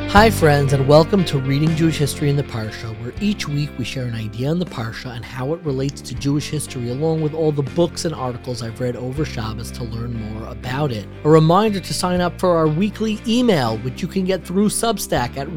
Hi friends, and welcome to Reading Jewish History in the Parsha, where each week we share an idea on the Parsha and how it relates to Jewish history, along with all the books and articles I've read over Shabbos to learn more about it. A reminder to sign up for our weekly email, which you can get through Substack at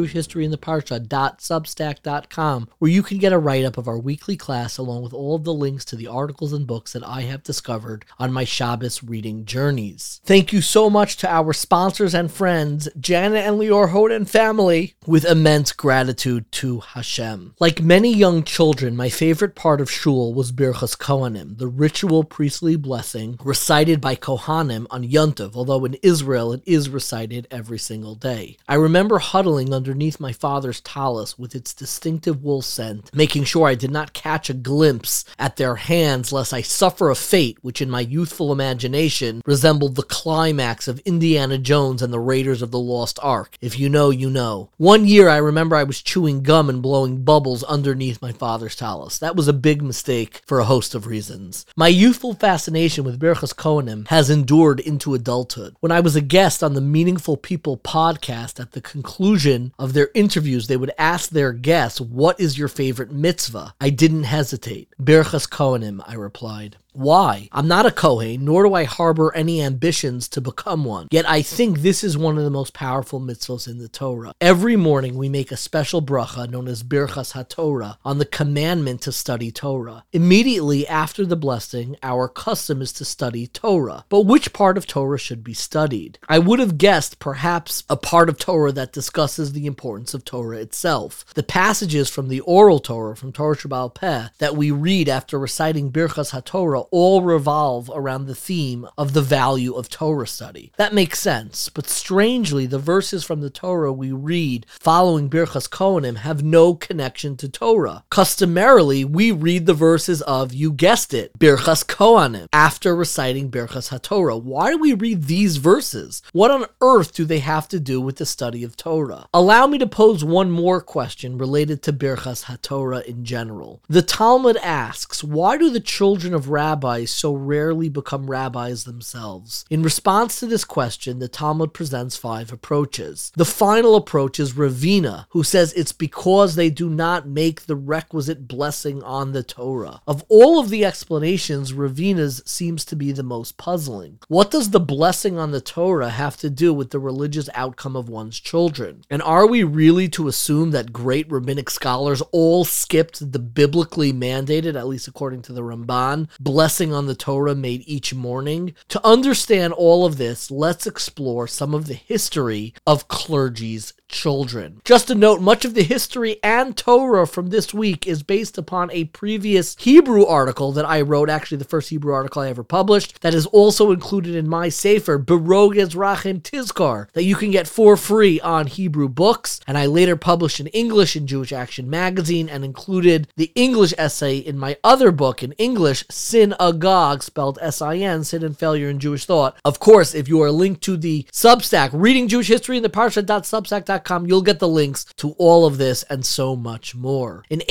readingjewishhistoryintheparsha.substack.com, where you can get a write-up of our weekly class along with all of the links to the articles and books that I have discovered on my Shabbos reading journeys. Thank you so much to our sponsors and friends, Janet and Lior Hoda and family, with immense gratitude to Hashem. Like many young children, my favorite part of shul was Birchas Kohanim, the ritual priestly blessing recited by Kohanim on Yom Tov, although in Israel it is recited every single day. I remember huddling underneath my father's tallis with its distinctive wool scent, making sure I did not catch a glimpse at their hands lest I suffer a fate which in my youthful imagination resembled the climax of Indiana Jones and the Raiders of the Lost Ark. If you know, you know. One year I remember I was chewing gum and blowing bubbles underneath my father's tallis. That was a big mistake for a host of reasons. My youthful fascination with Birchas Kohanim has endured into adulthood. When I was a guest on the Meaningful People podcast, at the conclusion of their interviews, they would ask their guests, "What is your favorite mitzvah?" I didn't hesitate. Birchas Kohanim, I replied. Why? I'm not a Kohen, nor do I harbor any ambitions to become one. Yet I think this is one of the most powerful mitzvahs in the Torah. Every morning we make a special bracha known as Birchas HaTorah on the commandment to study Torah. Immediately after the blessing, our custom is to study Torah. But which part of Torah should be studied? I would have guessed perhaps a part of Torah that discusses the importance of Torah itself. The passages from the oral Torah, from Torah Sheba'al Peh, that we read after reciting Birchas HaTorah all revolve around the theme of the value of Torah study. That makes sense, but strangely, the verses from the Torah we read following Birchas Kohanim have no connection to Torah. Customarily, we read the verses of, you guessed it, Birchas Kohanim, after reciting Birchas HaTorah. Why do we read these verses? What on earth do they have to do with the study of Torah? Allow me to pose one more question related to Birchas HaTorah in general. The Talmud asks, why do the children of rabbis so rarely become rabbis themselves? In response to this question, the Talmud presents 5 approaches. The final approach is Ravina, who says it's because they do not make the requisite blessing on the Torah. Of all of the explanations, Ravina's seems to be the most puzzling. What does the blessing on the Torah have to do with the religious outcome of one's children? And are we really to assume that great rabbinic scholars all skipped the biblically mandated, at least according to the Ramban, blessing on the Torah made each morning? To understand all of this, let's explore some of the history of clergy's children. Just a note, much of the history and Torah from this week is based upon a previous Hebrew article that I wrote, actually the first Hebrew article I ever published, that is also included in my Sefer, Berog Ezrachim Tizkar, that you can get for free on Hebrew books, and I later published in English in Jewish Action magazine and included the English essay in my other book in English, Sin Agog, spelled S-I-N, Sin and Failure in Jewish Thought. Of course, if you are linked to the Substack, Reading Jewish History in the Parsha.substack.com, you'll get the links to all of this and so much more. In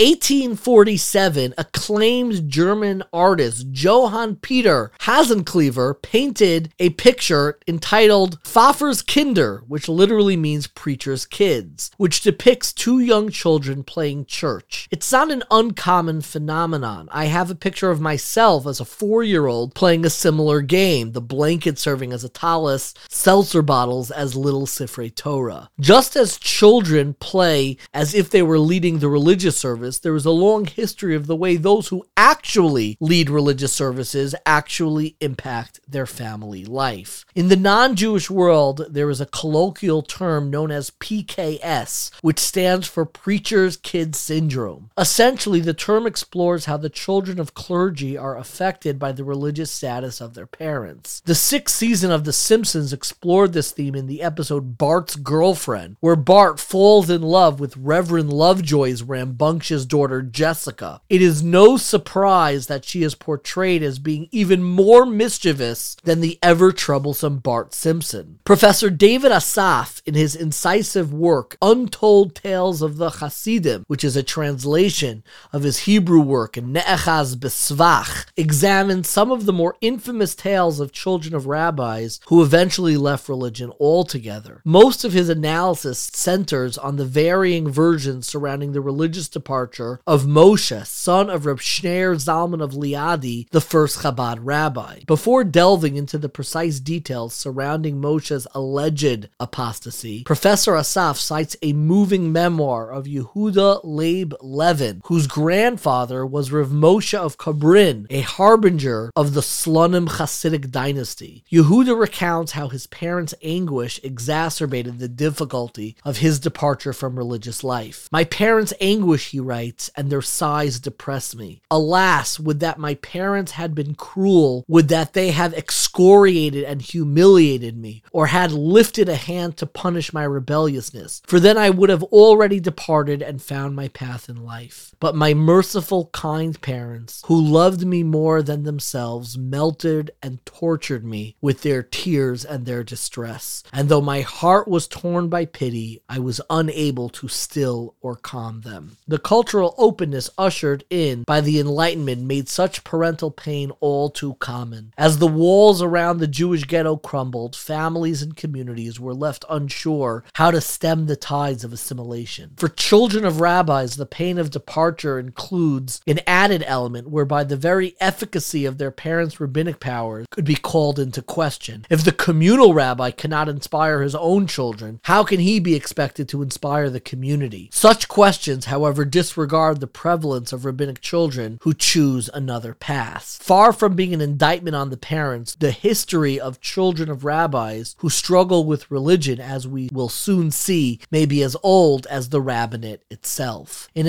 1847, acclaimed German artist Johann Peter Hasenclever painted a picture entitled Pfaffer's Kinder, which literally means preacher's kids, which depicts 2 young children playing church. It's not an uncommon phenomenon. I have a picture of myself as a 4-year-old playing a similar game, the blanket serving as a tallis, seltzer bottles as little Sifrei Torah. Just as children play as if they were leading the religious service, there is a long history of the way those who actually lead religious services actually impact their family life. In the non-Jewish world, there is a colloquial term known as PKS, which stands for Preacher's Kid Syndrome. Essentially, the term explores how the children of clergy are affected by the religious status of their parents. The 6th season of The Simpsons explored this theme in the episode Bart's Girlfriend, where Bart falls in love with Reverend Lovejoy's rambunctious daughter Jessica. It is no surprise that she is portrayed as being even more mischievous than the ever-troublesome Bart Simpson. Professor David Asaf, in his incisive work Untold Tales of the Hasidim, which is a translation of his Hebrew work Ne'echaz B'Svach, examines some of the more infamous tales of children of rabbis who eventually left religion altogether. Most of his analysis analysis centers on the varying versions surrounding the religious departure of Moshe, son of Reb Shneir Zalman of Liadi, the first Chabad rabbi. Before delving into the precise details surrounding Moshe's alleged apostasy, Professor Asaf cites a moving memoir of Yehuda Leib Levin, whose grandfather was Rav Moshe of Kabrin, a harbinger of the Slonim Hasidic dynasty. Yehuda recounts how his parents' anguish exacerbated the difficulty of his departure from religious life. My parents' anguish, he writes, and their sighs depress me. Alas, would that my parents had been cruel, would that they have excoriated and humiliated me, or had lifted a hand to punish my rebelliousness, for then I would have already departed and found my path in life. But my merciful, kind parents, who loved me more than themselves, melted and tortured me with their tears and their distress. And though my heart was torn by pity, I was unable to still or calm them. The cultural openness ushered in by the Enlightenment made such parental pain all too common. As the walls around the Jewish ghetto crumbled, families and communities were left unsure how to stem the tides of assimilation. For children of rabbis, the pain of departure includes an added element whereby the very efficacy of their parents' rabbinic powers could be called into question. If the communal rabbi cannot inspire his own children, how can he be expected to inspire the community? Such questions, however, disregard the prevalence of rabbinic children who choose another path. Far from being an indictment on the parents, the history of children of rabbis who struggle with religion, as we will soon see, may be as old as the rabbinate itself. In a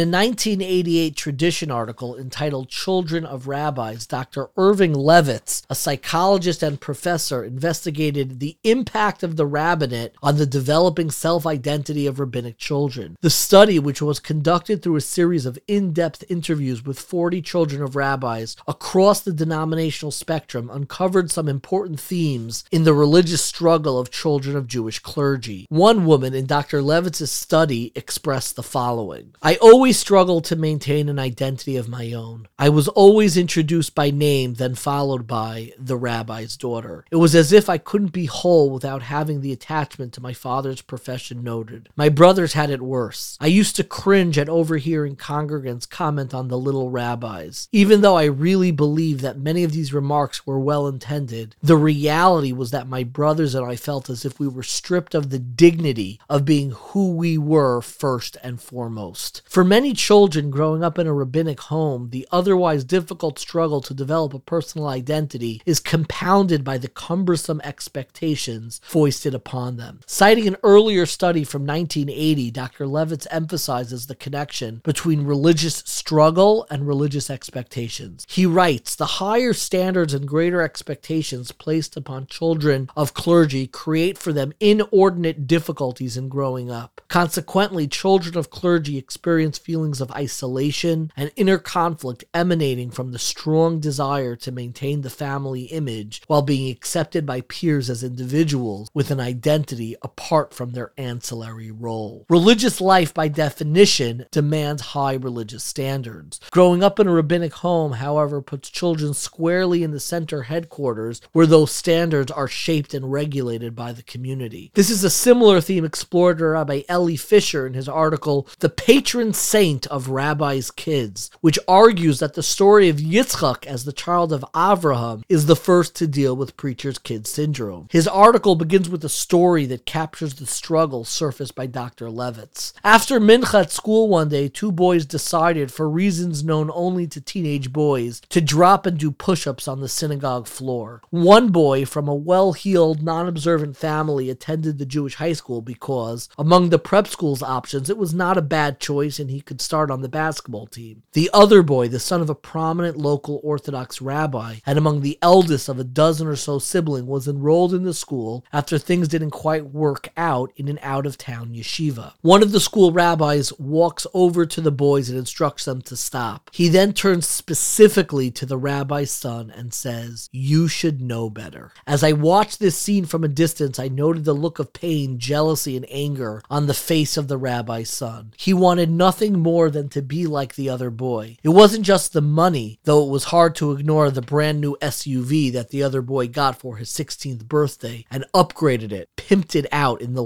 1988 Tradition article entitled Children of Rabbis, Dr. Irving Levitz, a psychologist and professor, investigated the impact of the rabbinate on the developing self-identity of rabbinic children. The study, which was conducted through a series of in-depth interviews with 40 children of rabbis across the denominational spectrum, uncovered some important themes in the religious struggle of children of Jewish clergy. One woman in Dr. Levitz's study expressed the following: I always struggled to maintain an identity of my own. I was always introduced by name, then followed by the rabbi's daughter. It was as if I couldn't be whole without having the attachment to my father's profession noted. My brothers had it worse. I used to cringe at overhearing congregants comment on the little rabbis. Even though I really believe that many of these remarks were well intended, the reality was that my brothers and I felt as if we were stripped of the dignity of being who we were first and foremost. For many children growing up in a rabbinic home, the otherwise difficult struggle to develop a personal identity is compounded by the cumbersome expectations foisted upon them. Citing an earlier study from 1980, Dr. Levitz emphasizes the connection between religious struggle and religious expectations. He writes, the higher standards and greater expectations placed upon children of clergy create for them inordinate difficulties in growing up. Consequently, children of clergy experience feelings of isolation and inner conflict emanating from the strong desire to maintain the family image while being accepted by peers as individuals with an identity apart from their ancillary role. Religious life, by definition, demands high religious standards. Growing up in a rabbinic home, however, puts children squarely in the center headquarters where those standards are shaped and regulated by the community. This is a similar theme explored by Rabbi Eli Fisher in his article, The Patron Saint of Rabbis' Kids, which argues that the story of Yitzchak as the child of Avraham is the first to deal with preacher's kid syndrome. His article begins with a story that captures the struggle surfaced by Dr. Levitz. After mincha at school one day, two boys decided, for reasons known only to teenage boys, to drop and do push-ups on the synagogue floor. One boy from a well-heeled, non-observant family attended the Jewish high school because, among the prep school's options, it was not a bad choice and he could start on the basketball team. The other boy, the son of a prominent local Orthodox rabbi, and among the eldest of a dozen or so siblings, was enrolled in the school after things didn't quite work out in an out-of-town yeshiva. One of the school rabbis walks over to the boys and instructs them to stop. He then turns specifically to the rabbi's son and says, "You should know better." As I watched this scene from a distance, I noted the look of pain, jealousy, and anger on the face of the rabbi's son. He wanted nothing more than to be like the other boy. It wasn't just the money, though it was hard to ignore the brand new SUV that the other boy got for his 16th birthday and upgraded it, pimped it out in the language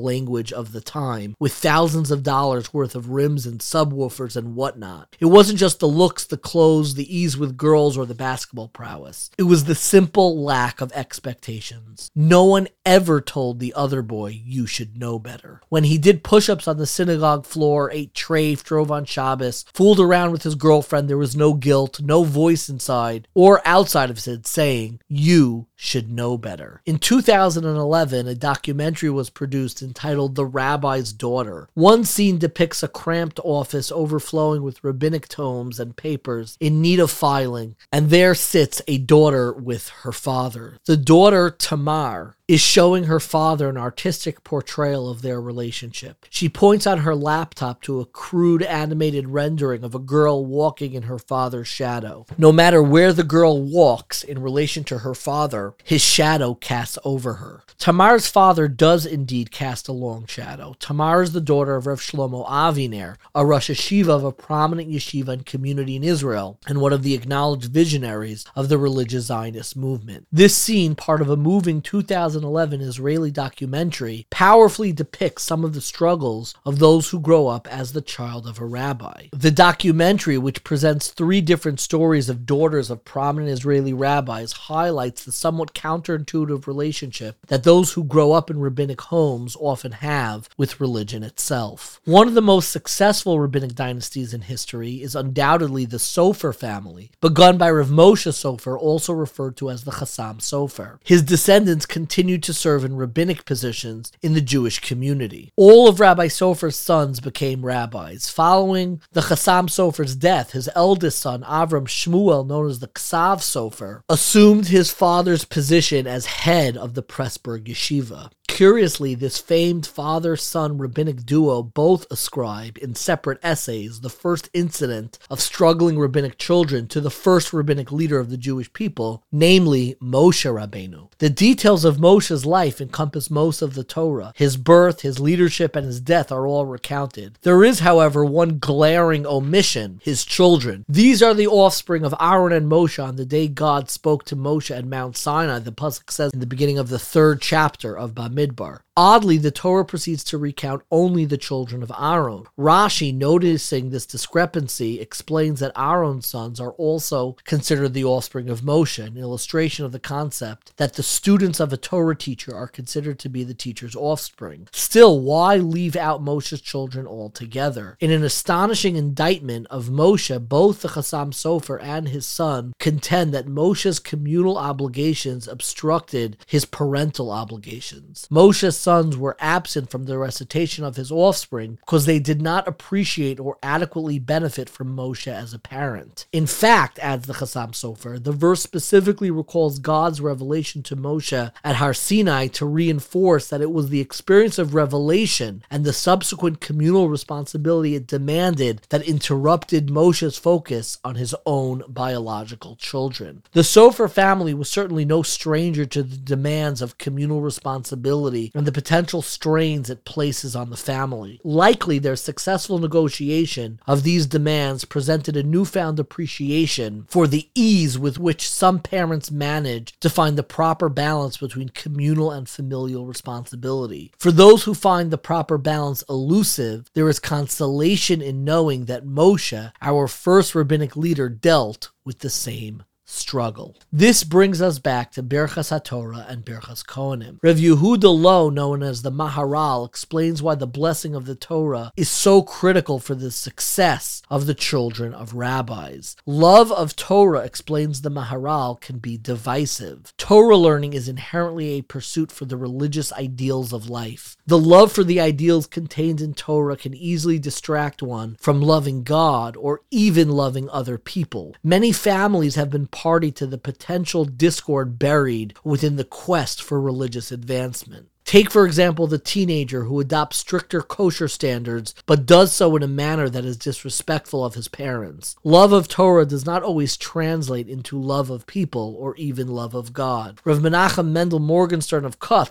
language of the time, with thousands of dollars worth of rims and subwoofers and whatnot. It wasn't just the looks, the clothes, the ease with girls, or the basketball prowess. It was the simple lack of expectations. No one ever told the other boy, you should know better. When he did push-ups on the synagogue floor, ate treif, drove on Shabbos, fooled around with his girlfriend, there was no guilt, no voice inside or outside of Sid saying, you should know better. In 2011, a documentary was produced entitled The Rabbi's Daughter. One scene depicts a cramped office overflowing with rabbinic tomes and papers in need of filing, and there sits a daughter with her father. The daughter, Tamar, is showing her father an artistic portrayal of their relationship. She points on her laptop to a crude animated rendering of a girl walking in her father's shadow. No matter where the girl walks in relation to her father, his shadow casts over her. Tamar's father does indeed cast a long shadow. Tamar is the daughter of Rav Shlomo Aviner, a Rosh Yeshiva of a prominent yeshiva and community in Israel, and one of the acknowledged visionaries of the religious Zionist movement. This scene, part of a moving 2011 Israeli documentary, powerfully depicts some of the struggles of those who grow up as the child of a rabbi. The documentary, which presents 3 different stories of daughters of prominent Israeli rabbis, highlights the somewhat counterintuitive relationship that those who grow up in rabbinic homes often have with religion itself. One of the most successful rabbinic dynasties in history is undoubtedly the Sofer family, begun by Rav Moshe Sofer, also referred to as the Chassam Sofer. His descendants continued to serve in rabbinic positions in the Jewish community. All of Rabbi Sofer's sons became rabbis. Following the Chassam Sofer's death, his eldest son, Avram Shmuel, known as the Ksav Sofer, assumed his father's position as head of the Pressburg Yeshiva. Curiously, this famed father-son rabbinic duo both ascribe in separate essays the first incident of struggling rabbinic children to the first rabbinic leader of the Jewish people, namely Moshe Rabbeinu. The details of Moshe's life encompass most of the Torah. His birth, his leadership, and his death are all recounted. There is, however, one glaring omission: his children. These are the offspring of Aaron and Moshe on the day God spoke to Moshe at Mount Sinai, the pasuk says in the beginning of the 3rd chapter of Bamidbar. Oddly, the Torah proceeds to recount only the children of Aaron. Rashi, noticing this discrepancy, explains that Aaron's sons are also considered the offspring of Moshe, an illustration of the concept that the students of a Torah teacher are considered to be the teacher's offspring. Still, why leave out Moshe's children altogether? In an astonishing indictment of Moshe, both the Chassam Sofer and his son contend that Moshe's communal obligations obstructed his parental obligations. Moshe's sons were absent from the recitation of his offspring because they did not appreciate or adequately benefit from Moshe as a parent. In fact, adds the Chassam Sofer, the verse specifically recalls God's revelation to Moshe at Har Sinai to reinforce that it was the experience of revelation and the subsequent communal responsibility it demanded that interrupted Moshe's focus on his own biological children. The Sofer family was certainly no stranger to the demands of communal responsibility and the potential strains it places on the family. Likely, their successful negotiation of these demands presented a newfound appreciation for the ease with which some parents manage to find the proper balance between communal and familial responsibility. For those who find the proper balance elusive, there is consolation in knowing that Moshe, our first rabbinic leader, dealt with the same struggle. This brings us back to Birchas HaTorah and Birchas Kohanim. Rav Yehuda Low, known as the Maharal, explains why the blessing of the Torah is so critical for the success of the children of rabbis. Love of Torah, explains the Maharal, can be divisive. Torah learning is inherently a pursuit for the religious ideals of life. The love for the ideals contained in Torah can easily distract one from loving God or even loving other people. Many families have been party to the potential discord buried within the quest for religious advancement. Take, for example, the teenager who adopts stricter kosher standards, but does so in a manner that is disrespectful of his parents. Love of Torah does not always translate into love of people or even love of God. Rav Menachem Mendel Morgenstern of Kutsk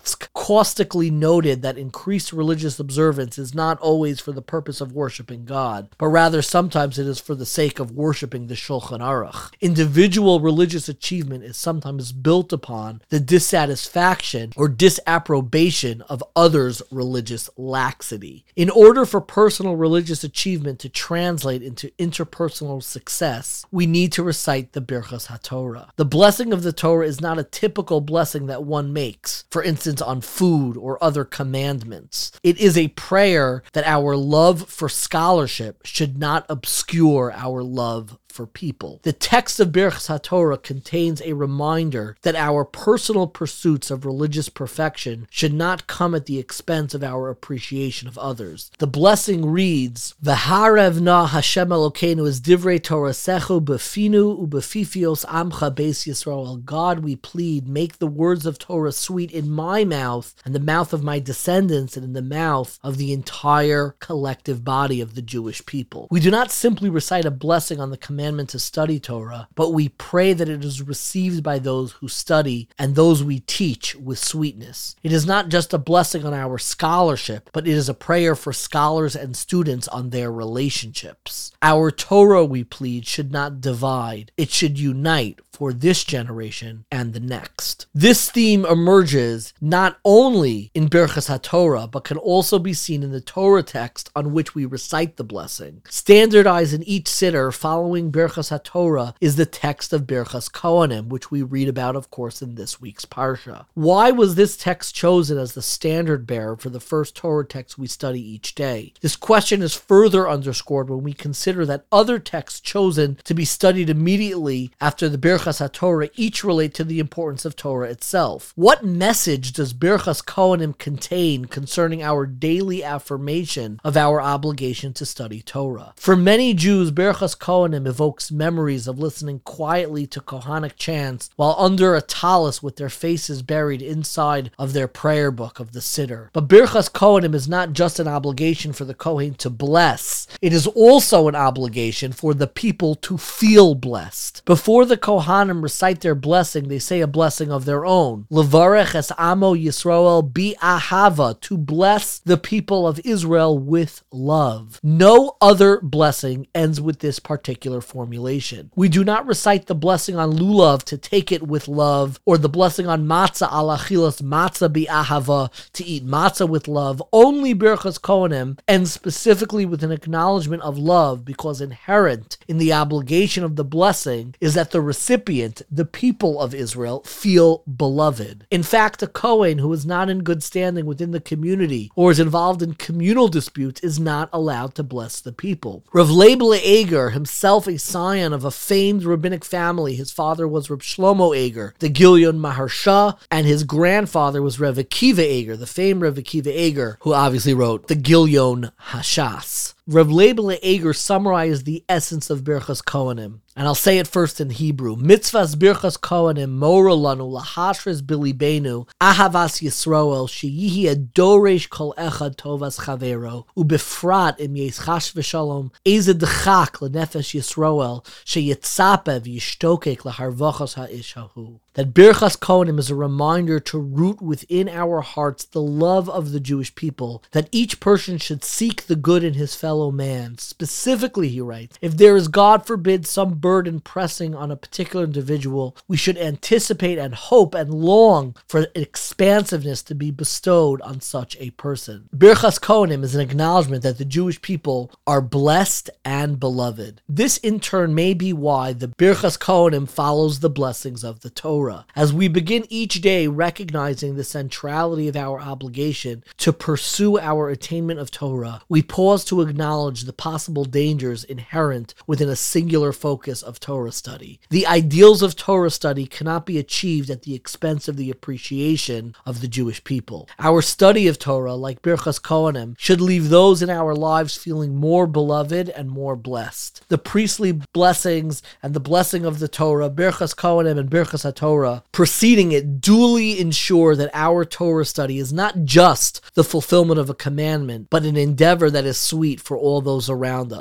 caustically noted that increased religious observance is not always for the purpose of worshiping God, but rather sometimes it is for the sake of worshiping the Shulchan Aruch. Individual religious achievement is sometimes built upon the dissatisfaction or disapprobation of others' religious laxity. In order for personal religious achievement to translate into interpersonal success, we need to recite the Birchas HaTorah. The blessing of the Torah is not a typical blessing that one makes, for instance on food or other commandments. It is a prayer that our love for scholarship should not obscure our love for people. The text of Birchas HaTorah contains a reminder that our personal pursuits of religious perfection should not come at the expense of our appreciation of others. The blessing reads, V'harev na Hashem Elokeinu es divrei Torasechu befinu ubefifios amcha beis Yisrael. God, we plead, make the words of Torah sweet in my mouth and the mouth of my descendants and in the mouth of the entire collective body of the Jewish people. We do not simply recite a blessing on the commandment to study Torah, but we pray that it is received by those who study and those we teach with sweetness. It is not just a blessing on our scholarship, but it is a prayer for scholars and students on their relationships. Our Torah, we plead, should not divide. It should unite for this generation and the next. This theme emerges not only in Birchas HaTorah, but can also be seen in the Torah text on which we recite the blessing. Standardized in each siddur following Birchas HaTorah is the text of Birchas Kohanim, which we read about, of course, in this week's Parsha. Why was this text chosen as the standard bearer for the first Torah text we study each day? This question is further underscored when we consider that other texts chosen to be studied immediately after the Birchas HaTorah each relate to the importance of Torah itself. What message does Birchas Kohanim contain concerning our daily affirmation of our obligation to study Torah? For many Jews, Birchas Kohanim evokes memories of listening quietly to Kohanic chants while under a tallis with their faces buried inside of their prayer book of the Siddur. But Birchas Kohanim is not just an obligation for the Kohen to bless, it is also an obligation for the people to feel blessed. Before the Kohanim recite their blessing, they say a blessing of their own. Levarech es amo Yisrael bi ahava, to bless the people of Israel with love. No other blessing ends with this particular formulation. We do not recite the blessing on lulav to take it with love, or the blessing on matzah al achilas matzah bi ahava, to eat matzah with love. Only Birchas Kohanim ends specifically with an acknowledgement of love, because inherent in the obligation of the blessing is that the recipient, the people of Israel, feel beloved. In fact, a Kohen who is not in good standing within the community or is involved in communal disputes is not allowed to bless the people. Rav Leib Eger, himself a scion of a famed rabbinic family, his father was Rav Shlomo Eger, the Gilyon Maharsha, and his grandfather was Rav Akiva Eger, the famed Rav Akiva Eger, who obviously wrote the Gilyon Hashas. Rav Leib Eger summarized the essence of Birchas Kohanim, and I'll say it first in Hebrew. Mitzvahs Birchas Kohanim mora lanu lahashres bilibenu ahavas Yisroel sheyihi adoresh kol echad tovas chavero ubefrat im yischash v'shalom eze dechak lenefesh Yisroel sheyitzape v'yishtokek laharvachas ha'ish hahu. That Birchas Kohanim is a reminder to root within our hearts the love of the Jewish people, that each person should seek the good in his fellow man. Specifically, he writes, if there is, God forbid, some burden pressing on a particular individual, we should anticipate and hope and long for expansiveness to be bestowed on such a person. Birchas Kohanim is an acknowledgement that the Jewish people are blessed and beloved. This in turn may be why the Birchas Kohanim follows the blessings of the Torah. As we begin each day recognizing the centrality of our obligation to pursue our attainment of Torah, we pause to acknowledge the possible dangers inherent within a singular focus of Torah study. The ideals of Torah study cannot be achieved at the expense of the appreciation of the Jewish people. Our study of Torah, like Birchas Kohanim, should leave those in our lives feeling more beloved and more blessed. The priestly blessings and the blessing of the Torah, Birchas Kohanim and Birchas HaTorah, preceding it, duly ensure that our Torah study is not just the fulfillment of a commandment, but an endeavor that is sweet for all those around us.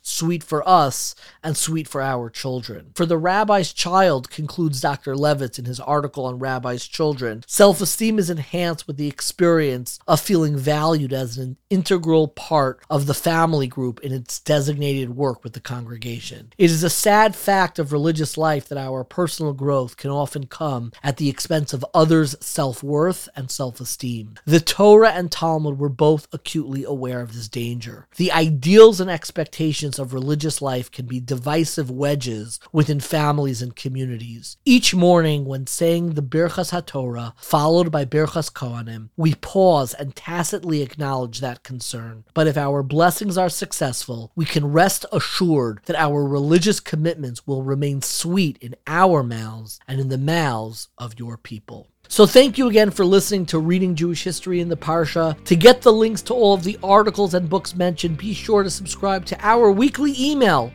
sweet for us and sweet for our children. For the rabbi's child, concludes Dr. Levitz in his article on rabbis' children, self-esteem is enhanced with the experience of feeling valued as an integral part of the family group in its designated work with the congregation. It is a sad fact of religious life that our personal growth can often come at the expense of others' self-worth and self-esteem. The Torah and Talmud were both acutely aware of this danger. The ideals and expectations of religious life can be divisive wedges within families and communities. Each morning when saying the Birchas HaTorah, followed by Birchas Kohanim, we pause and tacitly acknowledge that concern. But if our blessings are successful, we can rest assured that our religious commitments will remain sweet in our mouths and in the mouths of your people. So thank you again for listening to Reading Jewish History in the Parsha. To get the links to all of the articles and books mentioned, be sure to subscribe to our weekly email,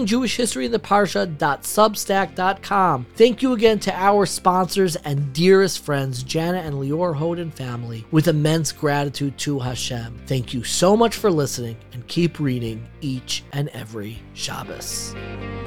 readingjewishhistoryintheparsha.substack.com. Thank you again to our sponsors and dearest friends, Jana and Lior Hoden family, with immense gratitude to Hashem. Thank you so much for listening, and keep reading each and every Shabbos.